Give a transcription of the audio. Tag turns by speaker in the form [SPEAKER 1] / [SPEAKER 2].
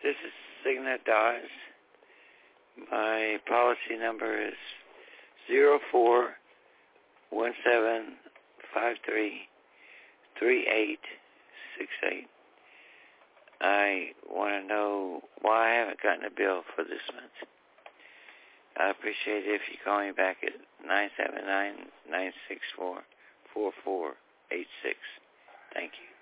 [SPEAKER 1] This is Cigna Dawes. My policy number is 0417533868. I want to know why I haven't gotten a bill for this month. I appreciate it if you call me back at 979-964-4486. Thank you.